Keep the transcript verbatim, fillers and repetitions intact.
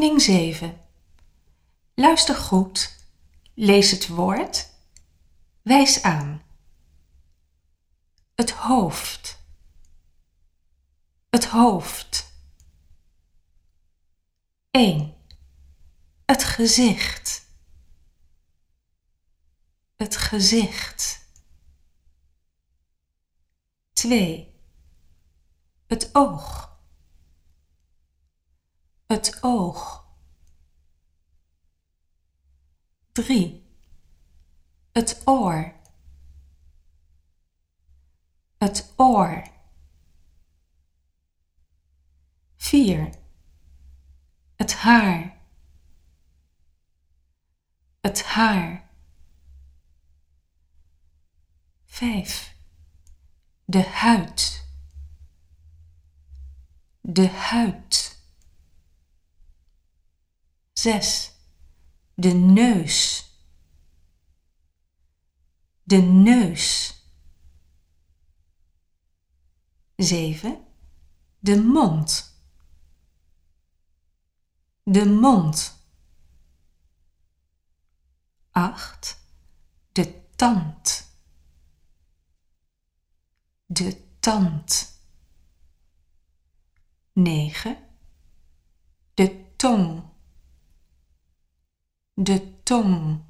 Oefening zeven. Luister goed, lees het woord, wijs aan. Het hoofd, het hoofd. één. Het gezicht, het gezicht. twee. Het oog, het oog. drie. Het oor, het oor. vier. Het haar, het haar. vijf. De huid, de huid. zes. De neus, de neus. zeven. De mond, de mond. acht. De tand, de tand. negen. De tong, de tong.